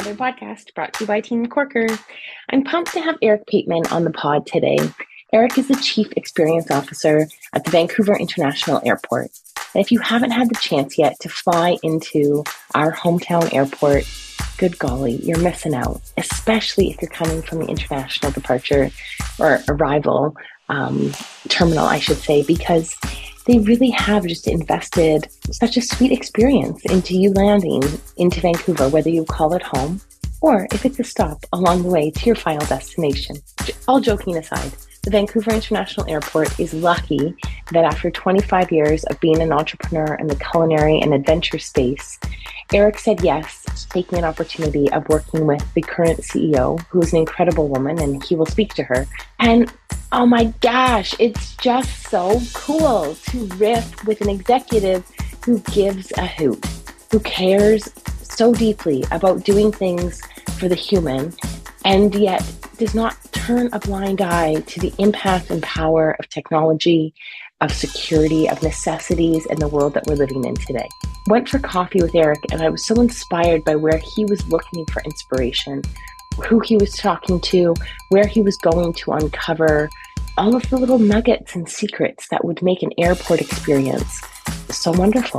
another podcast brought to you by Team Corker. I'm pumped to have Eric Pateman on the pod today. Eric is the Chief Experience Officer at the Vancouver International Airport. And if you haven't had the chance yet to fly into our hometown airport, good golly, you're missing out, especially if you're coming from the international departure or arrival terminal, I should say, because they really have just invested such a sweet experience into you landing into Vancouver, whether you call it home or if it's a stop along the way to your final destination. All joking aside, the Vancouver International Airport is lucky that after 25 years of being an entrepreneur in the culinary and adventure space, Eric said yes to taking an opportunity of working with the current CEO, who is an incredible woman, and he will speak to her. And oh my gosh, it's just so cool to riff with an executive who gives a hoot, who cares so deeply about doing things for the human, and yet does not turn a blind eye to the impact and power of technology, of security, of necessities in the world that we're living in today. Went for coffee with Eric, and I was so inspired by where he was looking for inspiration, who he was talking to, where he was going to uncover all of the little nuggets and secrets that would make an airport experience so wonderful.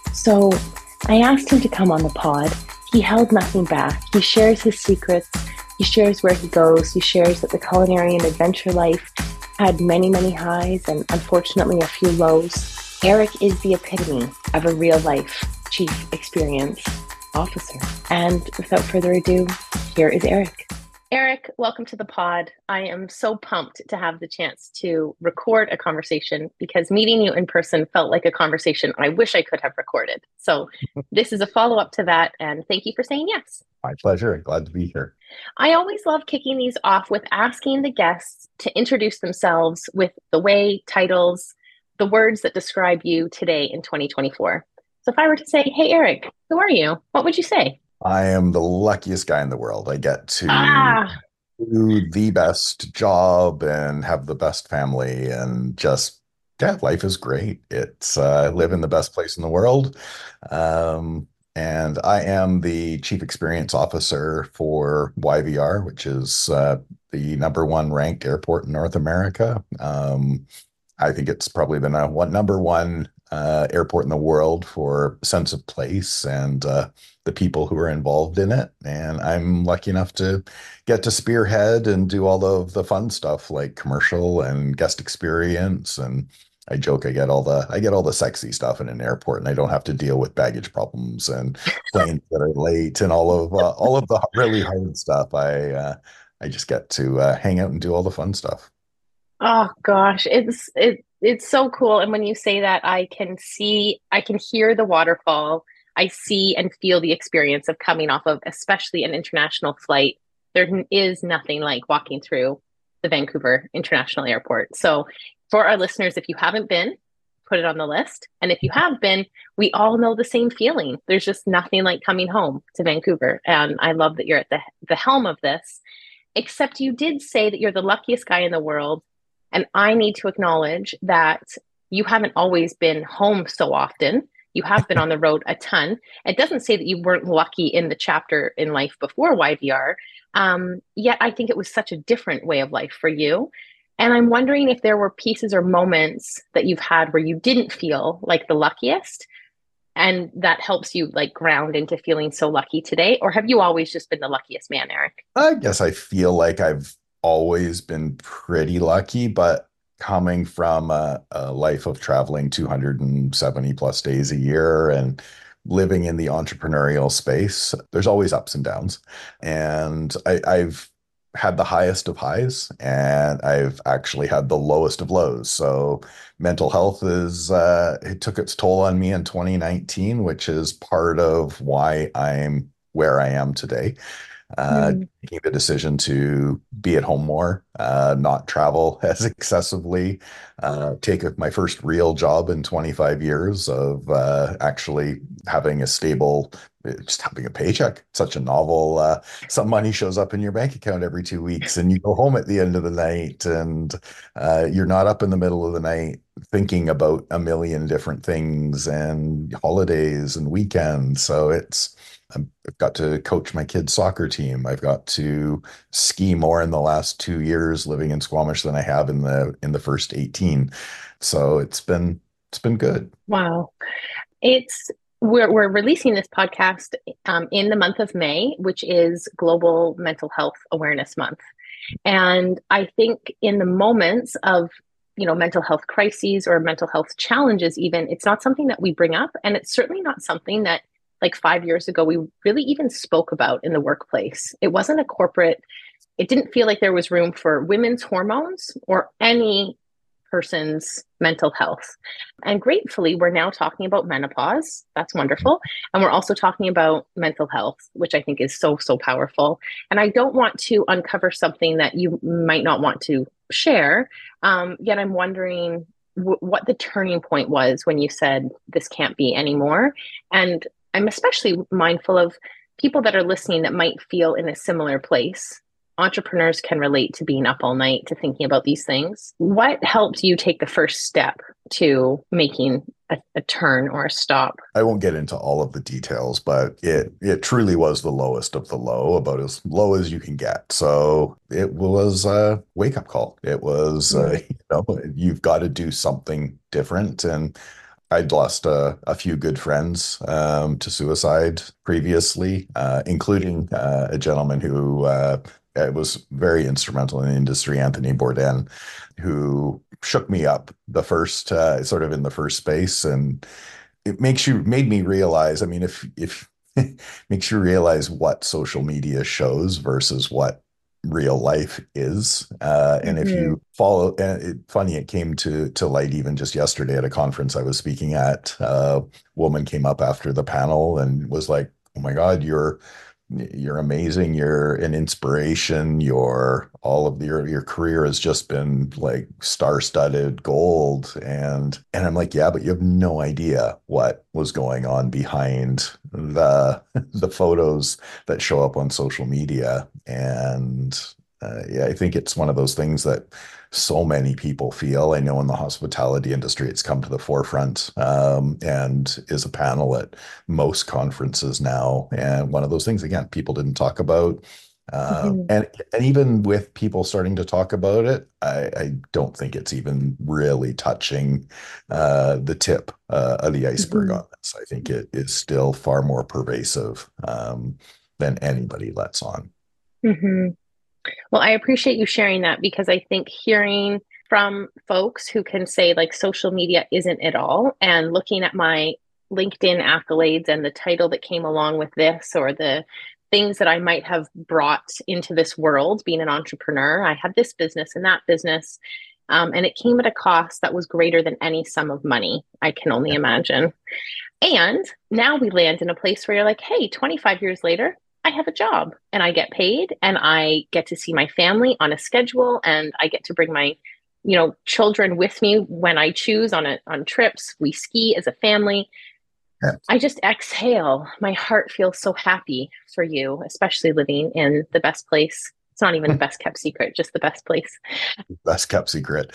So I asked him to come on the pod. He held nothing back. He shares his secrets. He shares where he goes. He shares that the culinary and adventure life had many, many highs and unfortunately a few lows. Eric is the epitome of a real life Chief Experience Officer. And without further ado, here is Eric. Eric, welcome to the pod. I am so pumped to have the chance to record a conversation because meeting you in person felt like a conversation I wish I could have recorded. So this is a follow-up to that, and thank you for saying yes. My pleasure. Glad to be here. I always love kicking these off with asking the guests to introduce themselves with the way, titles, the words that describe you today in 2024. So if I were to say, hey, Eric, who are you? What would you say? I am the luckiest guy in the world. I get to do the best job and have the best family and just, yeah, life is great. It's I live in the best place in the world. And I am the Chief Experience Officer for YVR, which is the number one ranked airport in North America. I think it's probably the number one airport in the world for sense of place and the people who are involved in it. And I'm lucky enough to get to spearhead and do all of the fun stuff like commercial and guest experience. And I joke I get all the sexy stuff in an airport, and I don't have to deal with baggage problems and planes that are late and all of the really hard stuff. I just get to hang out and do all the fun stuff. Oh gosh, it's so cool. And when you say that, I can hear the waterfall. I see and feel the experience of coming off of, especially an international flight. There is nothing like walking through the Vancouver International Airport. So for our listeners, if you haven't been, put it on the list. And if you have been, we all know the same feeling. There's just nothing like coming home to Vancouver. And I love that you're at the helm of this, except you did say that you're the luckiest guy in the world. And I need to acknowledge that you haven't always been home so often. You have been on the road a ton. It doesn't say that you weren't lucky in the chapter in life before YVR. Yet I think it was such a different way of life for you. And I'm wondering if there were pieces or moments that you've had where you didn't feel like the luckiest, and that helps you like ground into feeling so lucky today. Or have you always just been the luckiest man, Eric? I guess I feel like I've always been pretty lucky, but coming from a life of traveling 270 plus days a year and living in the entrepreneurial space, there's always ups and downs. And I've had the highest of highs, and I've actually had the lowest of lows. So mental health it took its toll on me in 2019, which is part of why I'm where I am today. Making the decision to be at home more, not travel as excessively, take my first real job in 25 years of actually having a stable, just having a paycheck. Such a novel, some money shows up in your bank account every 2 weeks and you go home at the end of the night, and you're not up in the middle of the night thinking about a million different things and holidays and weekends. So I've got to coach my kids' soccer team. I've got to ski more in the last 2 years living in Squamish than I have in the first 18. So it's been good. Wow. It's we're releasing this podcast in the month of May, which is Global Mental Health Awareness Month. And I think in the moments of, mental health crises or mental health challenges, even, it's not something that we bring up. And it's certainly not something that, like 5 years ago, we really even spoke about in the workplace. It wasn't a corporate, it didn't feel like there was room for women's hormones or any person's mental health. And gratefully, we're now talking about menopause. That's wonderful. And we're also talking about mental health, which I think is so, so powerful. And I don't want to uncover something that you might not want to share. Yet I'm wondering what the turning point was when you said this can't be anymore. And I'm especially mindful of people that are listening that might feel in a similar place. Entrepreneurs can relate to being up all night, to thinking about these things. What helped you take the first step to making a turn or a stop? I won't get into all of the details, but it truly was the lowest of the low, about as low as you can get. So it was a wake up call. It was, you've got to do something different. And I'd lost a few good friends to suicide previously, including a gentleman who was very instrumental in the industry, Anthony Bourdain, who shook me up the first sort of in the first space, and it made me realize. I mean, if makes you realize what social media shows versus what real life is. And if Mm-hmm. you follow, and funny, it came to light even just yesterday at a conference I was speaking at. A woman came up after the panel and was like, "Oh my God, you're amazing. You're an inspiration. Your career has just been like star-studded gold." And I'm like, yeah, but you have no idea what was going on behind the photos that show up on social media. And yeah, I think it's one of those things that so many people feel. I know in the hospitality industry, it's come to the forefront, and is a panel at most conferences now. And one of those things, again, people didn't talk about. Mm-hmm. And even with people starting to talk about it, I don't think it's even really touching the tip of the iceberg Mm-hmm. on this. I think it is still far more pervasive than anybody lets on. Mm-hmm. Well, I appreciate you sharing that because I think hearing from folks who can say like social media isn't it all, and looking at my LinkedIn accolades and the title that came along with this, or the things that I might have brought into this world being an entrepreneur. I had this business and that business, and it came at a cost that was greater than any sum of money I can only imagine. And now we land in a place where you're like, hey, 25 years later, I have a job and I get paid and I get to see my family on a schedule and I get to bring my, children with me when I choose on trips. We ski as a family. Yeah. I just exhale. My heart feels so happy for you, especially living in the best place. It's not even the best kept secret, just the best place. Best kept secret.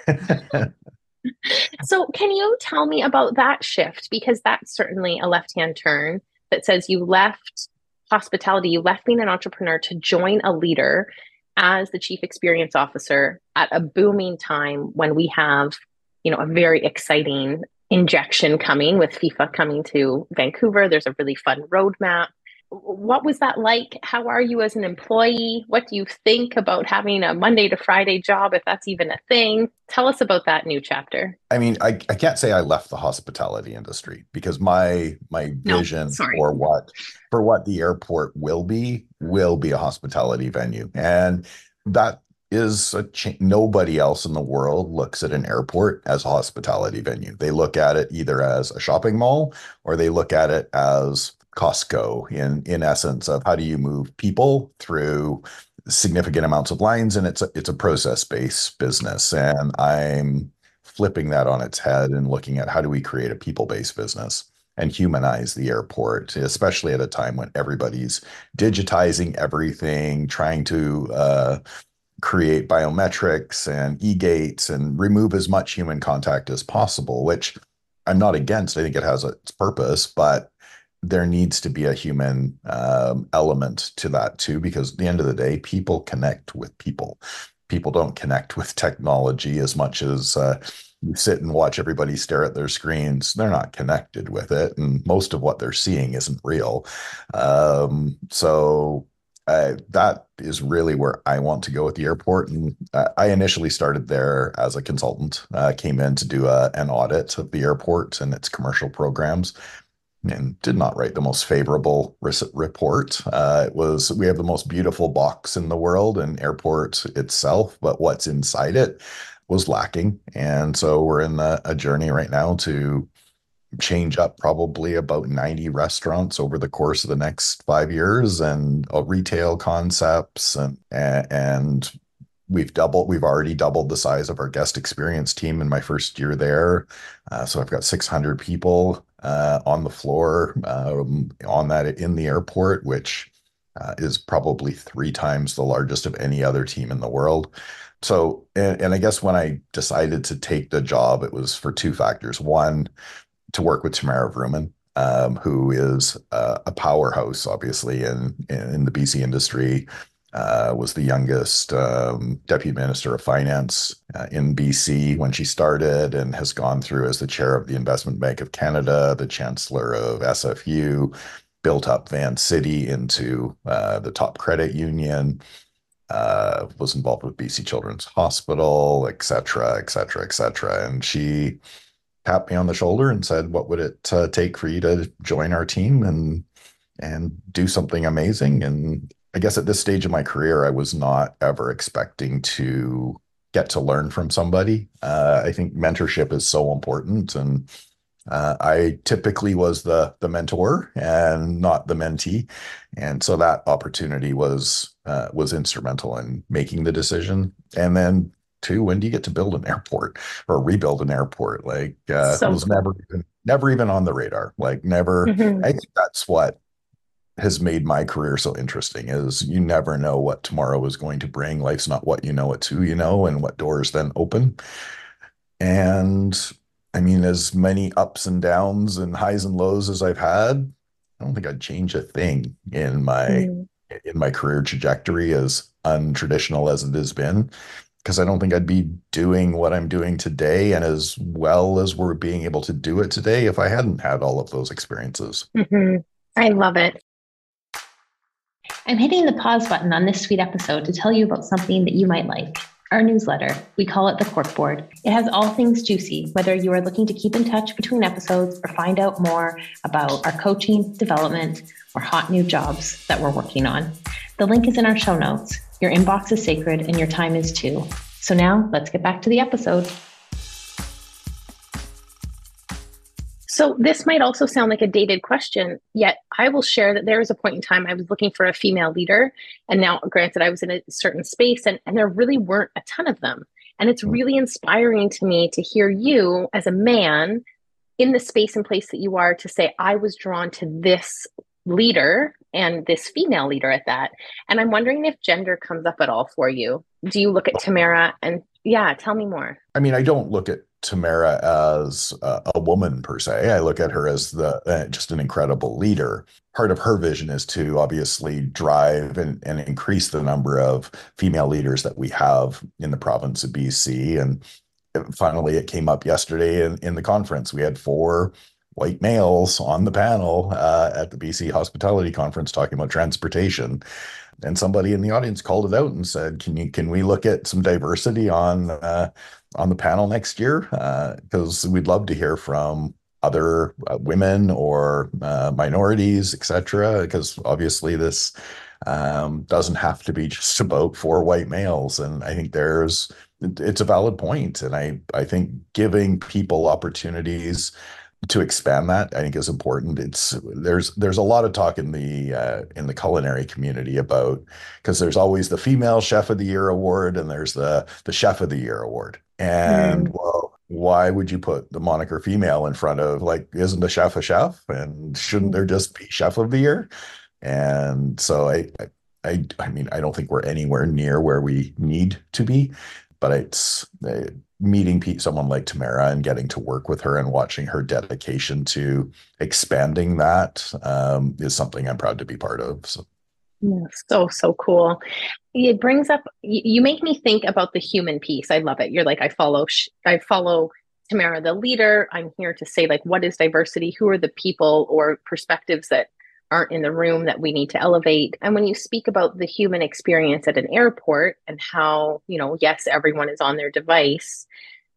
So, can you tell me about that shift? Because that's certainly a left hand turn that says you left hospitality, you left being an entrepreneur to join a leader as the chief experience officer at a booming time when we have, a very exciting injection coming with FIFA coming to Vancouver. There's a really fun roadmap. What was that like? How are you as an employee? What do you think about having a Monday to Friday job, if that's even a thing? Tell us about that new chapter. I mean, I can't say I left the hospitality industry because my No, vision sorry. for what the airport will be a hospitality venue. And that is nobody else in the world looks at an airport as a hospitality venue. They look at it either as a shopping mall or they look at it as Costco in essence of how do you move people through significant amounts of lines, and it's a process-based business. And I'm flipping that on its head and looking at how do we create a people-based business and humanize the airport, especially at a time when everybody's digitizing everything, trying to create biometrics and e-gates and remove as much human contact as possible, which I'm not against. I think it has its purpose, but there needs to be a human element to that too, because at the end of the day, people connect with people. People don't connect with technology as much as you sit and watch everybody stare at their screens. They're not connected with it, and most of what they're seeing isn't real. That is really where I want to go with the airport. And I initially started there as a consultant, came in to do an audit of the airport and its commercial programs, and did not write the most favorable report. We have the most beautiful box in the world and airport itself, but what's inside it was lacking. And so we're in a journey right now to change up probably about 90 restaurants over the course of the next 5 years, and retail concepts, and we've already doubled the size of our guest experience team in my first year there. So I've got 600 people on the floor on that in the airport, which is probably 3 times the largest of any other team in the world. So, and I guess when I decided to take the job, it was for 2 factors. One, to work with Tamara Vrooman, who is a powerhouse, obviously, in the BC industry. Was the youngest deputy minister of finance in BC when she started, and has gone through as the chair of the Investment Bank of Canada, the chancellor of SFU, built up Vancity into the top credit union, was involved with BC Children's Hospital, et cetera, et cetera, et cetera. And she tapped me on the shoulder and said, "What would it take for you to join our team and do something amazing?" And I guess at this stage of my career, I was not ever expecting to get to learn from somebody. I think mentorship is so important, and I typically was the mentor and not the mentee, and so that opportunity was instrumental in making the decision. And then two, when do you get to build an airport or rebuild an airport? Like it So was cool. never even on the radar. Like never. Hmm. I think that's what has made my career so interesting, is you never know what tomorrow is going to bring. Life's not what you know, it's who you know, and what doors then open. And I mean, as many ups and downs and highs and lows as I've had, I don't think I'd change a thing in my career trajectory, as untraditional as it has been, because I don't think I'd be doing what I'm doing today and as well as we're being able to do it today if I hadn't had all of those experiences. Hmm. I love it. I'm hitting the pause button on this sweet episode to tell you about something that you might like. Our newsletter. We call it the Corkboard. It has all things juicy, whether you are looking to keep in touch between episodes or find out more about our coaching, development, or hot new jobs that we're working on. The link is in our show notes. Your inbox is sacred and your time is too. So now let's get back to the episode. So this might also sound like a dated question, yet I will share that there was a point in time I was looking for a female leader. And now, granted, I was in a certain space and there really weren't a ton of them. And it's really inspiring to me to hear you as a man in the space and place that you are to say, I was drawn to this leader and this female leader at that. And I'm wondering if gender comes up at all for you. Do you look at Tamara and yeah, tell me more. I mean, I don't look at Tamara as a woman per se. I look at her as the just an incredible leader. Part of her vision is to obviously drive and increase the number of female leaders that we have in the province of BC. And finally, it came up yesterday in the conference. We had 4 white males on the panel at the BC Hospitality Conference talking about transportation. And somebody in the audience called it out and said, can we look at some diversity on the panel next year? Because we'd love to hear from other women or minorities, et cetera. Because obviously this doesn't have to be just about 4 white males. And I think it's a valid point. And I think giving people opportunities to expand that, I think, is important. There's a lot of talk in the culinary community about, because there's always the female chef of the year award and there's the chef of the year award. And Mm. well, why would you put the moniker female in front of, like, isn't a chef? And shouldn't there just be chef of the year? And so I mean, I don't think we're anywhere near where we need to be, but meeting someone like Tamara and getting to work with her and watching her dedication to expanding that is something I'm proud to be part of. So. Yeah, so cool. It brings up, you make me think about the human piece. I love it. You're like, I follow Tamara, the leader. I'm here to say, like, what is diversity? Who are the people or perspectives that aren't in the room that we need to elevate? And when you speak about the human experience at an airport and how, yes, everyone is on their device,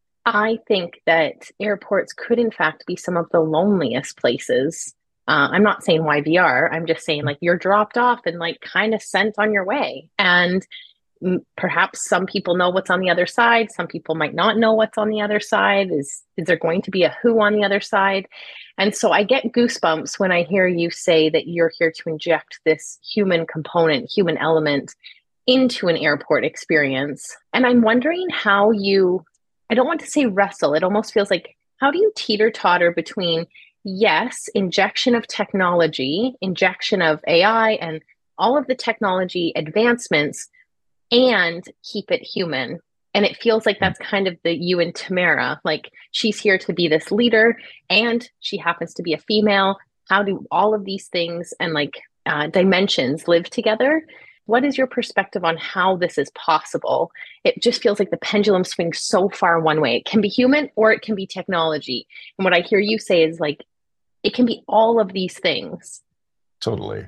I think that airports could, in fact, be some of the loneliest places. I'm not saying YVR. I'm just saying, like, you're dropped off and, like, kind of sent on your way. And perhaps some people know what's on the other side. Some people might not know what's on the other side. Is there going to be a who on the other side? And so I get goosebumps when I hear you say that you're here to inject this human component, human element into an airport experience. And I'm wondering how you, I don't want to say wrestle, it almost feels like, how do you teeter totter between, yes, injection of technology, injection of AI, and all of the technology advancements, and keep it human? And it feels like that's kind of the you and Tamara. Like, she's here to be this leader, and she happens to be a female. How do all of these things and dimensions live together? What is your perspective on how this is possible? It just feels like the pendulum swings so far one way. It can be human or it can be technology. And what I hear you say is, like, it can be all of these things. Totally.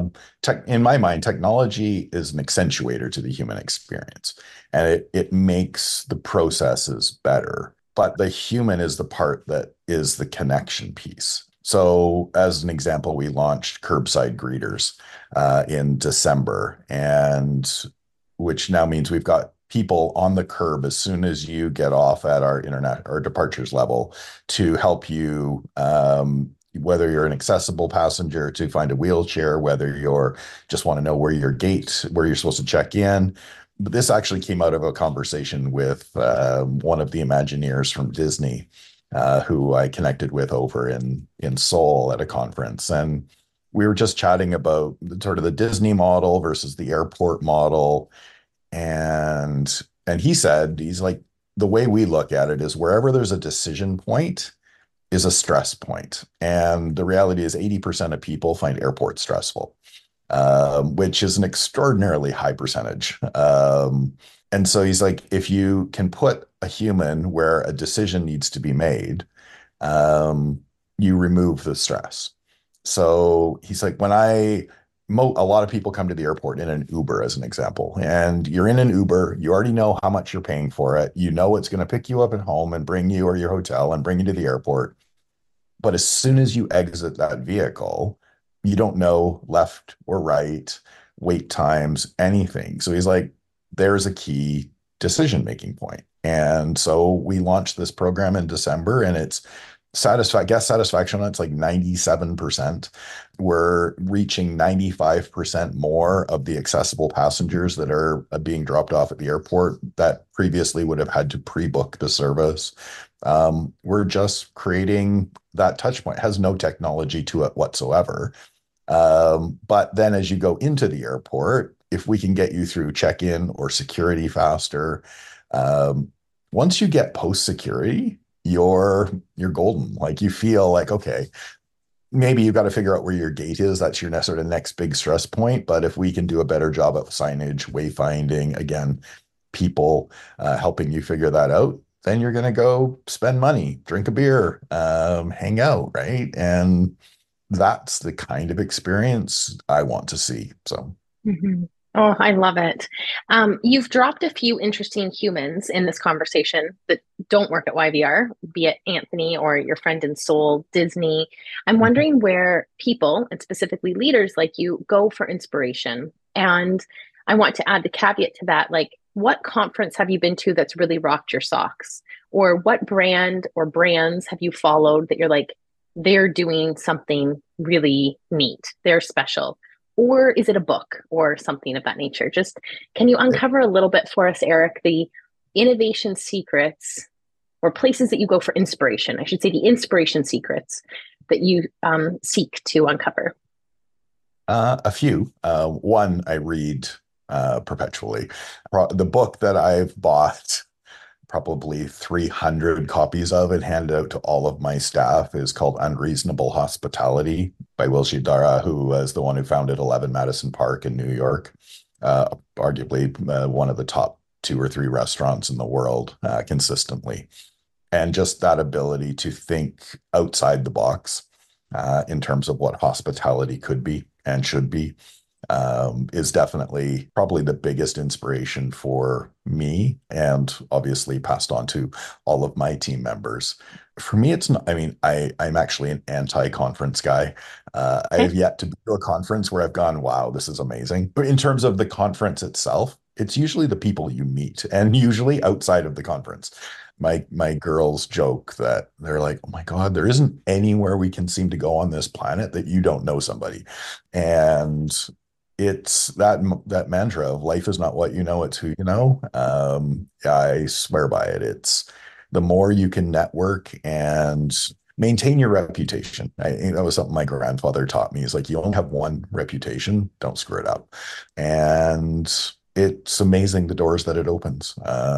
In my mind, technology is an accentuator to the human experience, and it makes the processes better. But the human is the part that is the connection piece. So, as an example, we launched curbside greeters in December, and which now means we've got people on the curb as soon as you get off at our departures level to help you, whether you're an accessible passenger to find a wheelchair, whether you're just want to know where your gate, where you're supposed to check in. But this actually came out of a conversation with one of the Imagineers from Disney, who I connected with over in Seoul at a conference. And we were just chatting about sort of the Disney model versus the airport model. And he said, he's like, the way we look at it is wherever there's a decision point is a stress point. And the reality is 80% of people find airports stressful, which is an extraordinarily high percentage. And so he's like, if you can put a human where a decision needs to be made, you remove the stress. So he's like, a lot of people come to the airport in an Uber, as an example, and you're in an Uber, you already know how much you're paying for it. You know it's going to pick you up at home and bring you or your hotel and bring you to the airport. But as soon as you exit that vehicle, you don't know left or right, wait times, anything. So he's like, there's a key decision-making point. And so we launched this program in December, and it's guest satisfaction on it's like 97%. We're reaching 95% more of the accessible passengers that are being dropped off at the airport that previously would have had to pre-book the service. We're just creating that touch point. It has no technology to it whatsoever. But then as you go into the airport, if we can get you through check-in or security faster, once you get post-security, you're golden. Like, you feel like, okay, maybe you've got to figure out where your gate is. That's your sort of next big stress point. But if we can do a better job of signage, wayfinding, again, people helping you figure that out, then you're going to go spend money, drink a beer, hang out, right? And that's the kind of experience I want to see. So. Mm-hmm. Oh, I love it. You've dropped a few interesting humans in this conversation that don't work at YVR, be it Anthony or your friend in Seoul, Disney. I'm wondering where people, and specifically leaders like you, go for inspiration. And I want to add the caveat to that, like, what conference have you been to that's really rocked your socks? Or what brand or brands have you followed that you're like, they're doing something really neat, they're special? Or is it a book or something of that nature? Just, can you uncover a little bit for us, Eric, the innovation secrets or places that you go for inspiration? I should say the inspiration secrets that you seek to uncover. A few. One I read perpetually. The book that I've bought probably 300 copies of and handed out to all of my staff is called Unreasonable Hospitality by Will Shidara, who was the one who founded 11 Madison Park in New York, arguably one of the top 2 or 3 restaurants in the world consistently. And just that ability to think outside the box in terms of what hospitality could be and should be is definitely probably the biggest inspiration for me, and obviously passed on to all of my team members. For me, it's not, I mean, I'm actually an anti-conference guy. I have yet to be to a conference where I've gone, wow, this is amazing. But in terms of the conference itself, it's usually the people you meet, and usually outside of the conference. My girls joke that they're like, oh my God, there isn't anywhere we can seem to go on this planet that you don't know somebody. And it's that mantra of life is not what you know, it's who you know. I swear by it. It's the more you can network and maintain your reputation. That was something my grandfather taught me. Is like, you only have one reputation, don't screw it up. And it's amazing the doors that it opens.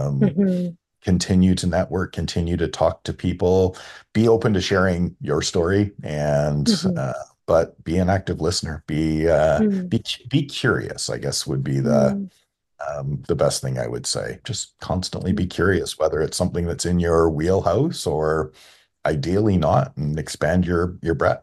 Continue to network, continue to talk to people, be open to sharing your story, and but be an active listener. Be curious, I guess, would be the best thing I would say. Just constantly be curious, whether it's something that's in your wheelhouse or ideally not, and expand your breadth.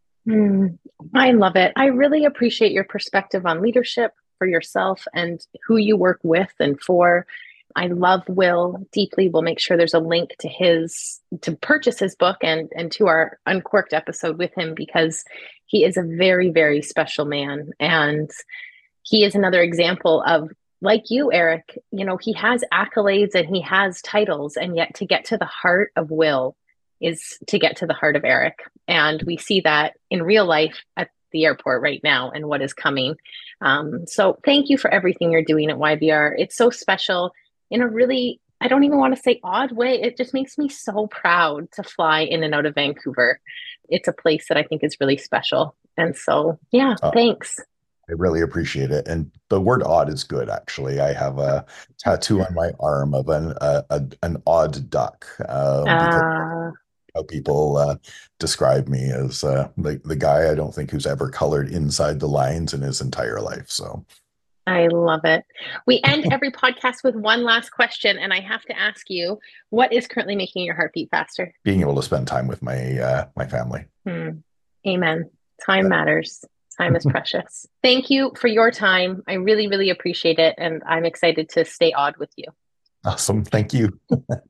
I love it. I really appreciate your perspective on leadership for yourself and who you work with and for. I love Will deeply. We'll make sure there's a link to purchase his book and to our Uncorked episode with him, because he is a very, very special man. And he is another example of, like you, Eric, he has accolades and he has titles, and yet to get to the heart of Will is to get to the heart of Eric. And we see that in real life at the airport right now and what is coming. So thank you for everything you're doing at YVR. It's so special. In a really, I don't even want to say odd way, it just makes me so proud to fly in and out of Vancouver. It's a place that I think is really special. And so, yeah, thanks. I really appreciate it. And the word odd is good, actually. I have a tattoo on my arm of an odd duck. Because how people describe me as the guy I don't think who's ever colored inside the lines in his entire life. So I love it. We end every podcast with one last question, and I have to ask you, what is currently making your heart beat faster? Being able to spend time with my family. Amen. Time matters. Time is precious. Thank you for your time. I really, really appreciate it, and I'm excited to stay odd with you. Awesome. Thank you.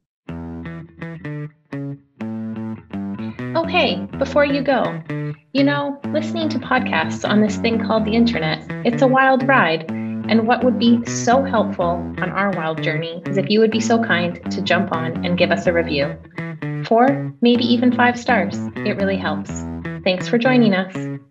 Oh, hey, before you go, listening to podcasts on this thing called the internet, it's a wild ride. And what would be so helpful on our wild journey is if you would be so kind to jump on and give us a review. 4, maybe even 5 stars. It really helps. Thanks for joining us.